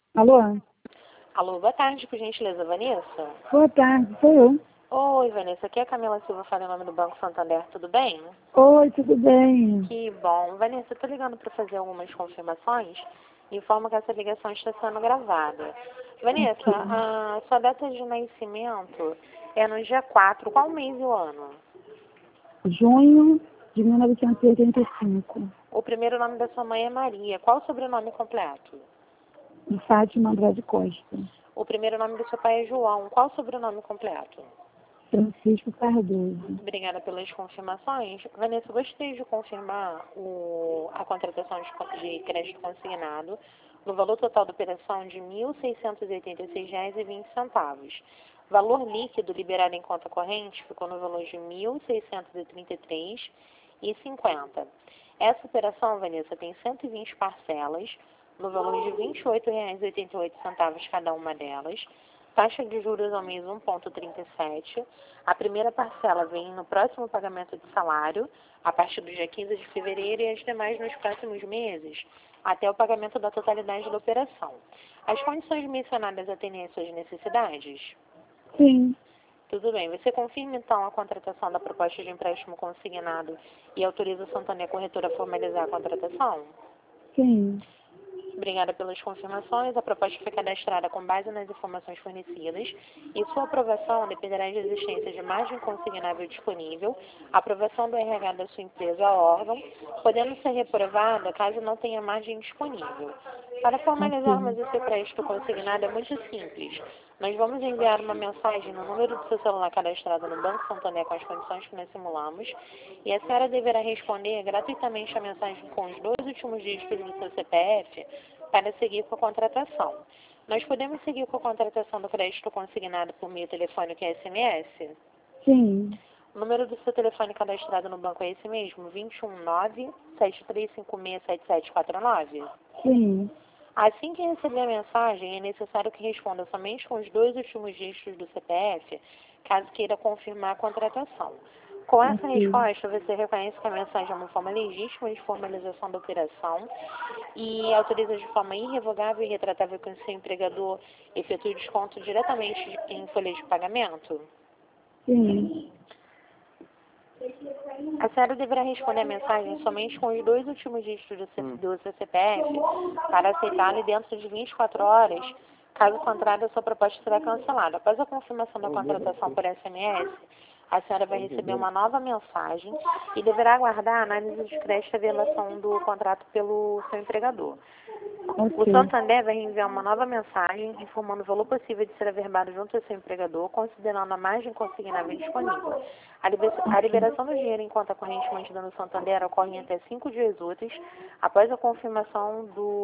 Alô? Alô, boa tarde, por gentileza, Vanessa? Boa tarde, sou eu. Oi, Vanessa, aqui é a Camila Silva, fala em nome do Banco Santander, tudo bem? Oi, tudo bem? Que bom. Vanessa, eu tô ligando para fazer algumas confirmações e informo que essa ligação está sendo gravada. Vanessa, Ok. a sua data de nascimento é no dia 4, qual mês e o ano? Junho de 1985. O primeiro nome da sua mãe é Maria, qual o sobrenome completo? De Fátima Andrade Costa. O primeiro nome do seu pai é João, qual o sobrenome completo? Francisco Cardoso. Obrigada pelas confirmações. Vanessa, eu gostaria de confirmar a contratação de crédito consignado no valor total da operação de R$ 1.686,20. Valor líquido liberado em conta corrente ficou no valor de R$ 1.633,50. Essa operação, Vanessa, tem 120 parcelas, no valor de R$ 28,88 cada uma delas. Taxa de juros ao mês 1,37. A primeira parcela vem no próximo pagamento de salário, a partir do dia 15 de fevereiro, e as demais nos próximos meses, até o pagamento da totalidade da operação. As condições mencionadas atendem às suas necessidades? Sim, Tudo bem. Você confirma, então, a contratação da proposta de empréstimo consignado e autoriza a Santander Corretora a formalizar a contratação? sim. Obrigada pelas confirmações. A proposta foi cadastrada com base nas informações fornecidas e sua aprovação dependerá da existência de margem consignável disponível, aprovação do RH da sua empresa ou órgão, podendo ser reprovada caso não tenha margem disponível. Para formalizarmos Ok. esse crédito consignado é muito simples. Nós vamos enviar uma mensagem no número do seu celular cadastrado no Banco Santander com as condições que nós simulamos e a senhora deverá responder gratuitamente a mensagem com os 2 últimos dígitos do seu CPF para seguir com a contratação. Nós podemos seguir com a contratação do crédito consignado por meio telefônico e SMS? Sim, O número do seu telefone cadastrado no banco é esse mesmo, 219-7356-7749? sim. Assim que receber a mensagem, é necessário que responda somente com os 2 últimos dígitos do CPF, caso queira confirmar a contratação. Com essa Ok. resposta, você reconhece que a mensagem é uma forma legítima de formalização da operação e autoriza de forma irrevogável e retratável que o seu empregador efetue desconto diretamente em folha de pagamento? Sim. A senhora deverá responder a mensagem somente com os 2 últimos dígitos do seu CPF para aceitá-lo dentro de 24 horas. Caso contrário, a sua proposta será cancelada. Após a confirmação da contratação por SMS, a senhora vai receber uma nova mensagem e deverá aguardar a análise de crédito e avaliação do contrato pelo seu empregador. O Ok. Santander vai enviar uma nova mensagem informando o valor possível de ser averbado junto ao seu empregador, considerando a margem consignável disponível. A liberação do dinheiro em conta corrente mantida no Santander ocorre em até 5 dias úteis após a confirmação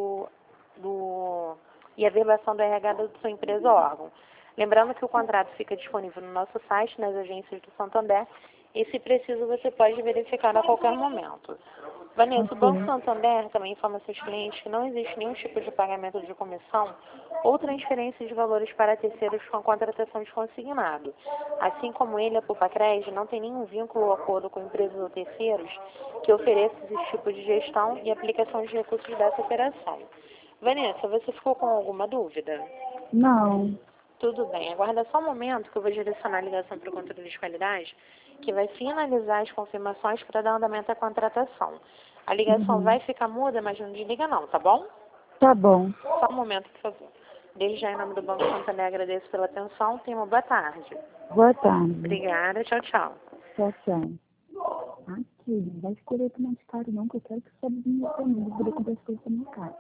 e a averbação do RH da sua empresa ou órgão. Lembrando que o contrato fica disponível no nosso site, nas agências do Santander, e se preciso você pode verificar a qualquer momento. Vanessa, o Banco Ok. Santander também informa seus clientes que não existe nenhum tipo de pagamento de comissão ou transferência de valores para terceiros com a contratação de consignado. Assim como ele, a Pupacred, não tem nenhum vínculo ou acordo com empresas ou terceiros que ofereçam esse tipo de gestão e aplicação de recursos dessa operação. Vanessa, você ficou com alguma dúvida? Não. Tudo bem, aguarda só um momento que eu vou direcionar a ligação para o controle de qualidade, que vai finalizar as confirmações para dar andamento à contratação. A ligação Uhum. vai ficar muda, mas não desliga não, tá bom? Tá bom. Só um momento, por favor. Desde já, em nome do Banco Santander, agradeço pela atenção. Tenha uma boa tarde. Boa tarde. Obrigada, tchau, tchau. Tchau, tchau. Aqui, não vai escolher outro mais caro não, que eu quero que sobe de mim pra mim, vou poder comprar as coisas pra minha casa.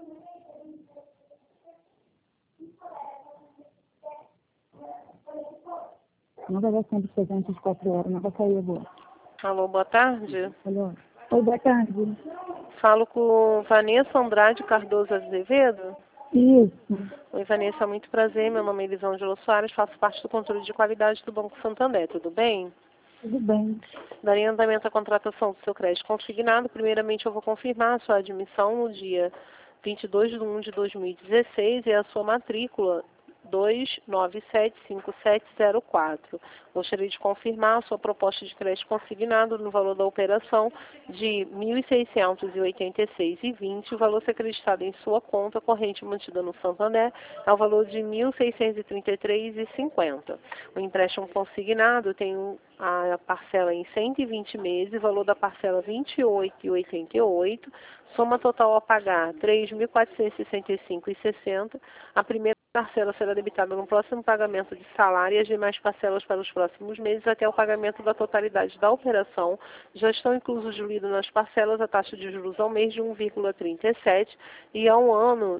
Não vai dar sempre chegar antes de 4 horas, não vai sair agora. Alô, boa tarde. Alô? Oi, boa tarde. Falo com Vanessa Andrade Cardoso Azevedo. Isso. Oi, Vanessa, muito prazer. Meu nome é Elisângela Soares, faço parte do controle de qualidade do Banco Santander, tudo bem? Tudo bem. Darei andamento à contratação do seu crédito consignado. Primeiramente, eu vou confirmar a sua admissão no dia 22 de 1 de 2016 e a sua matrícula 2975704. Gostaria de confirmar a sua proposta de crédito consignado no valor da operação de R$ 1.686,20. O valor a ser acreditado em sua conta corrente mantida no Santander é o valor de R$ 1.633,50. O empréstimo consignado tem a parcela em 120 meses, o valor da parcela R$ 28,88, soma total a pagar R$ 3.465,60. A primeira parcela será debitada no próximo pagamento de salário e as demais parcelas para os próximos meses até o pagamento da totalidade da operação. Já estão inclusos diluídos nas parcelas a taxa de juros ao mês de 1,37 e ao ano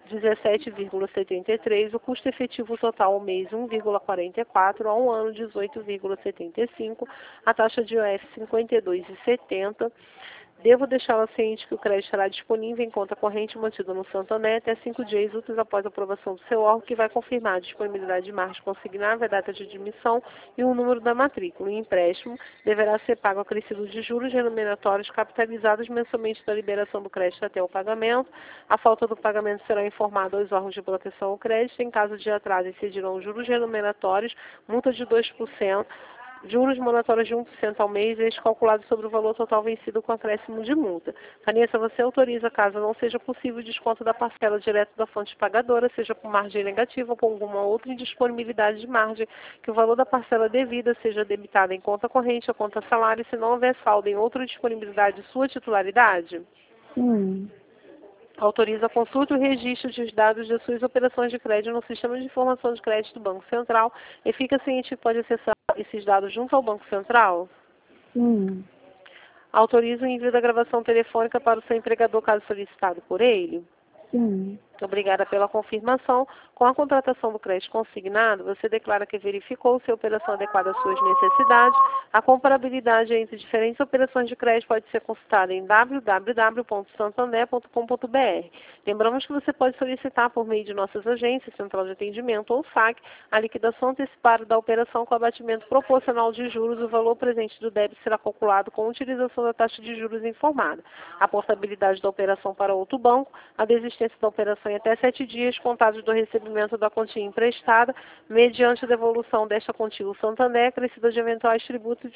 17,73, o custo efetivo total ao mês 1,44, ao ano 18,75, a taxa de OF 52,70. Devo deixá-la ciente que o crédito estará disponível em conta corrente mantida no Santander até 5 dias úteis após a aprovação do seu órgão, que vai confirmar a disponibilidade de margem consignável, a data de admissão e o número da matrícula. O empréstimo deverá ser pago acrescido de juros remuneratórios capitalizados mensalmente da liberação do crédito até o pagamento. A falta do pagamento será informada aos órgãos de proteção ao crédito. Em caso de atraso, incidirão juros remuneratórios, multa de 2%, juros moratórios de 1% ao mês, este calculado sobre o valor total vencido com acréscimo de multa. Vanessa, você autoriza, caso não seja possível, o desconto da parcela direto da fonte pagadora, seja por margem negativa ou por alguma outra indisponibilidade de margem, que o valor da parcela devida seja debitado em conta corrente ou conta salário, se não houver saldo em outra disponibilidade de sua titularidade? Sim. Autoriza a consulta e o registro dos dados de suas operações de crédito no Sistema de Informação de Crédito do Banco Central e fica ciente que pode acessar esses dados junto ao Banco Central? Sim. Autoriza o envio da gravação telefônica para o seu empregador, caso solicitado por ele? Sim. Obrigada pela confirmação. Com a contratação do crédito consignado, você declara que verificou se a operação adequada às suas necessidades. A comparabilidade entre diferentes operações de crédito pode ser consultada em www.santander.com.br. Lembramos que você pode solicitar por meio de nossas agências, Central de Atendimento ou SAC, a liquidação antecipada da operação com abatimento proporcional de juros. O valor presente do débito será calculado com a utilização da taxa de juros informada. A portabilidade da operação para outro banco, a desistência da operação em até 7 dias contados do recebimento da quantia emprestada, mediante a devolução desta quantia ao Santander, acrescida de eventuais tributos,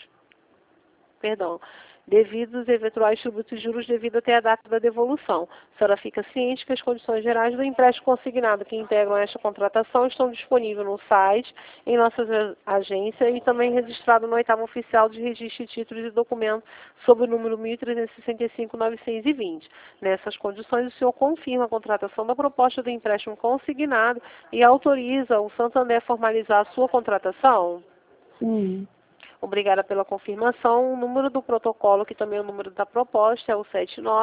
devidos a eventuais tributos e juros devido até a data da devolução. A senhora fica ciente que as condições gerais do empréstimo consignado que integram esta contratação estão disponíveis no site, em nossas agências e também registrado no 8º Oficial de Registro de Títulos e Documentos sob o número 1365-920. Nessas condições, o senhor confirma a contratação da proposta do empréstimo consignado e autoriza o Santander a formalizar a sua contratação? Sim. Obrigada pela confirmação. O número do protocolo, que também é o número da proposta, é o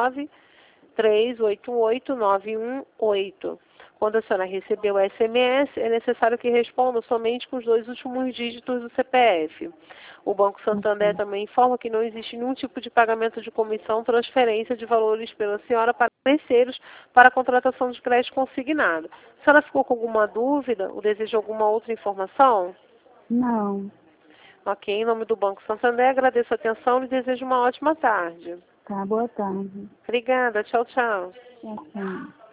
793889118. Quando a senhora receber o SMS, é necessário que responda somente com os 2 últimos dígitos do CPF. O Banco Santander também informa que não existe nenhum tipo de pagamento de comissão, transferência de valores pela senhora para terceiros para a contratação de crédito consignado. A senhora ficou com alguma dúvida ou deseja alguma outra informação? Não. Ok, em nome do Banco Santander, agradeço a atenção e desejo uma ótima tarde. Tá, boa tarde. Obrigada, tchau, tchau. Tchau, tchau.